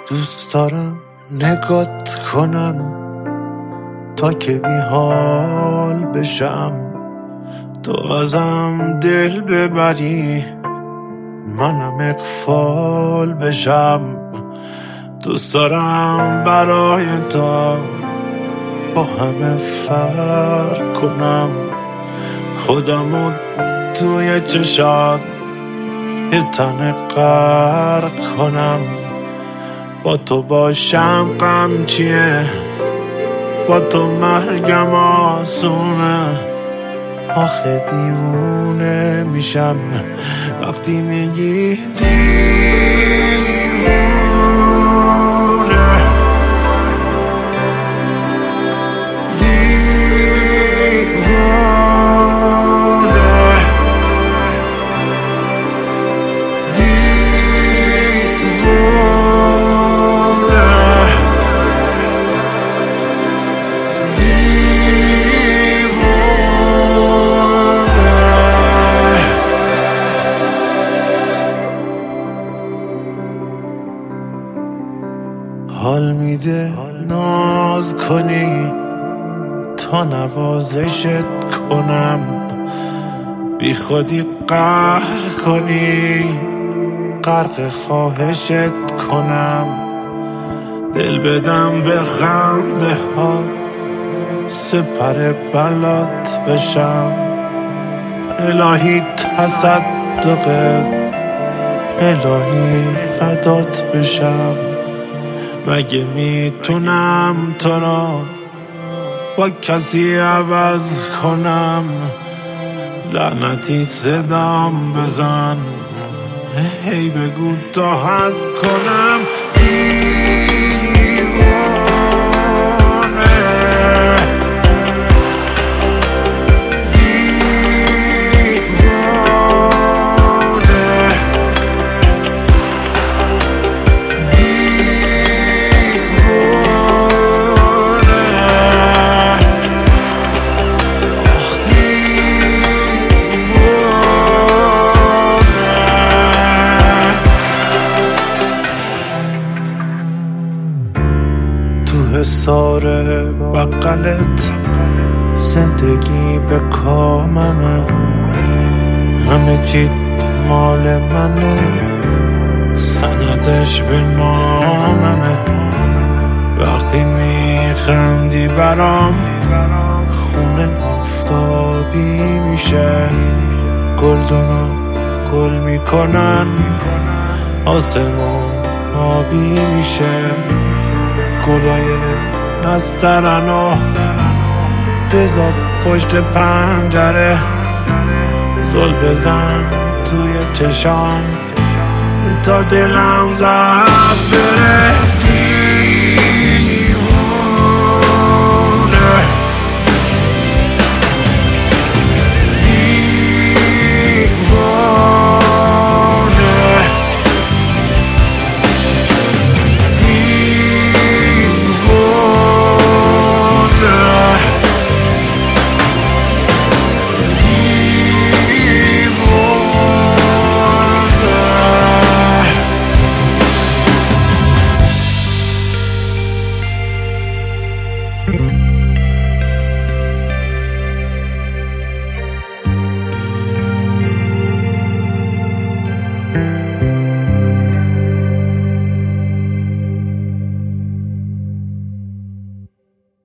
دوست دارم نگات کنم تا که بی حال بشم، تو ازم دل ببری منم اغفال بشم. دوست دارم برای تو با همه فرق کنم، خودمو توی چشات یه تن غرق کنم. با تو باشم غم چیه، با تو مرگم آسونه. آخه دیوونه میشم وقتی میگی دیوونه. حال میده ناز کنی تا نوازشت کنم، بی خودی قهر کنی غرق خواهشت کنم. دل بدم به خنده هات سپر بلات بشم، الهی تصدقت الهی فدات بشم. مگه میتونم تو را با کسی عوض کنم؟ لعنتی صدام بزن هی بگو تا هست کنم. حصار بقلت زندگی به کاممه، همه چیت مال منه، سندش به ناممه. وقتی میخندی برام خونه آفتابی میشه، گلدونا گل میکنن آسمون آبی میشه. گلای نسترنو بذار پشت پنجره، زل بزن توی چشام تا دلم زد